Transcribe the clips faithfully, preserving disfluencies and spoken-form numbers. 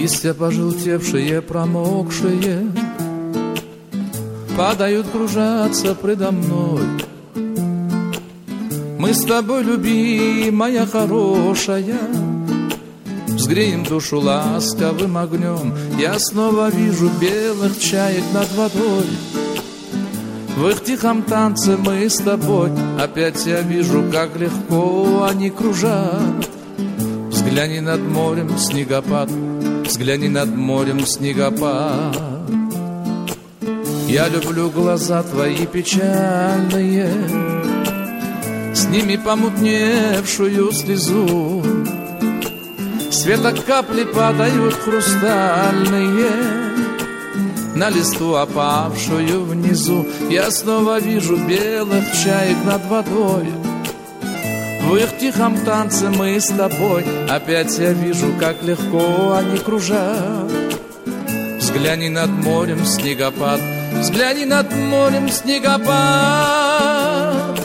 Листья пожелтевшие, промокшие, падают, кружатся предо мной. Мы с тобой, любимая хорошая, сгреем душу ласковым огнем. Я снова вижу белых чаек над водой. В их тихом танце мы с тобой. Опять я вижу, как легко они кружат. Взгляни над морем снегопад, взгляни над морем снегопад. Я люблю глаза твои печальные, с ними помутневшую слезу. Света капли падают хрустальные на листу, опавшую внизу. Я снова вижу белых чаек над водой. В их тихом танце мы с тобой. Опять я вижу, как легко они кружат. Взгляни над морем снегопад, взгляни над морем снегопад.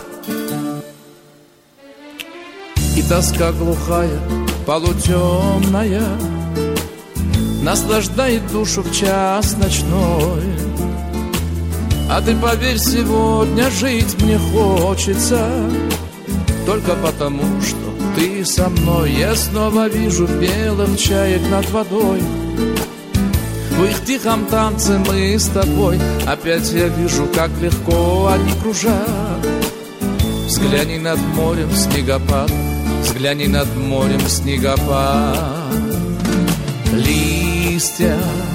И тоска глухая, полутемная, наслаждает душу в час ночной. А ты поверь, сегодня жить мне хочется, только потому, что ты со мной. Я снова вижу белых чаек над водой. В их тихом танце мы с тобой. Опять я вижу, как легко они кружат. Взгляни над морем снегопад, взгляни над морем снегопад. Листья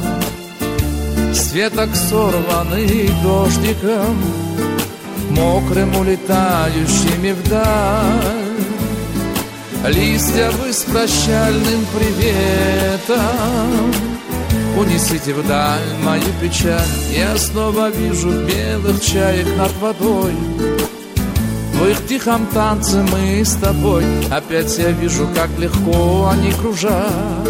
с веток сорваны дождиком, мокрым улетающими вдаль. Листья, вы с прощальным приветом унесите вдаль мою печаль. Я снова вижу белых чаек над водой. В их тихом танце мы с тобой. Опять я вижу, как легко они кружат.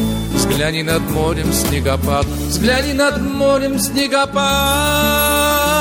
Взгляни над морем снегопад, взгляни над морем снегопад.